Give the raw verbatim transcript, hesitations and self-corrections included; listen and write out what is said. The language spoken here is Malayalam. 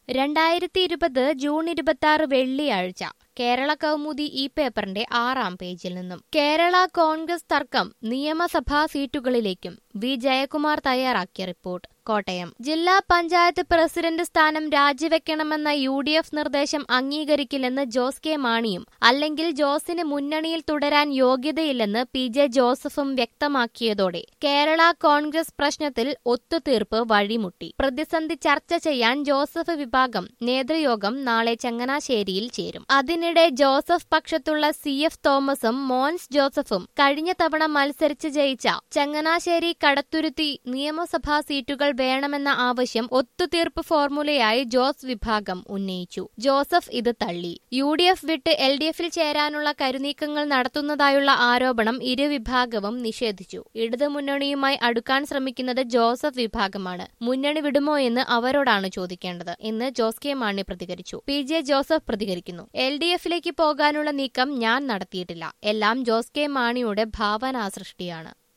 രണ്ടായിരത്തി ഇരുപത് ജൂൺ ഇരുപത്തി ആറ് വെള്ളിയാഴ്ച കേരള കൗമുദി ഈ പേപ്പറിന്റെ ആറാം പേജിൽ നിന്നും കേരള കോൺഗ്രസ് തർക്കം നിയമസഭാ സീറ്റുകളിലേക്കും വി ജയകുമാർ തയ്യാറാക്കിയ റിപ്പോർട്ട്. കോട്ടയം ജില്ലാ പഞ്ചായത്ത് പ്രസിഡന്റ് സ്ഥാനം രാജിവെക്കണമെന്ന യു ഡി എഫ് നിർദ്ദേശം അംഗീകരിക്കില്ലെന്ന് ജോസ് കെ മാണിയും അല്ലെങ്കിൽ ജോസിന് മുന്നണിയിൽ തുടരാൻ യോഗ്യതയില്ലെന്ന് പി ജെ ജോസഫും വ്യക്തമാക്കിയതോടെ കേരള കോൺഗ്രസ് പ്രശ്നത്തിൽ ഒത്തുതീർപ്പ് വഴിമുട്ടി. പ്രതിസന്ധി ചർച്ച ചെയ്യാൻ ജോസഫ് വിഭാഗം നേതൃയോഗം നാളെ ചങ്ങനാശ്ശേരിയിൽ ചേരും. അതിനിടെ ജോസഫ് പക്ഷത്തുള്ള സി എഫ് തോമസും മോൻസ് ജോസഫും കഴിഞ്ഞ തവണ മത്സരിച്ച് ജയിച്ച ചങ്ങനാശ്ശേരി കടത്തുരുത്തി നിയമസഭാ സീറ്റുകൾ വേണമെന്ന ആവശ്യം ഒത്തുതീർപ്പ് ഫോർമുലയായി ജോസ് വിഭാഗം ഉന്നയിച്ചു. ജോസഫ് ഇത് തള്ളി. യു ഡി എഫ് വിട്ട് എൽ ഡി എഫിൽ ചേരാനുള്ള കരുനീക്കങ്ങൾ നടത്തുന്നതായുള്ള ആരോപണം ഇരുവിഭാഗവും നിഷേധിച്ചു. ഇടതുമുന്നണിയുമായി അടുക്കാൻ ശ്രമിക്കുന്നത് ജോസഫ് വിഭാഗമാണ്. മുന്നണി വിടുമോ എന്ന് അവരോടാണ് ചോദിക്കേണ്ടത് എന്ന് ജോസ് കെ മാണി പ്രതികരിച്ചു. പി ജെ ജോസഫ് പ്രതികരിക്കുന്നു. എൽ ഡി എഫിലേക്ക് പോകാനുള്ള നീക്കം ഞാൻ നടത്തിയിട്ടില്ല. എല്ലാം ജോസ് കെ മാണിയുടെ ഭാവനാസൃഷ്ടിയാണ്.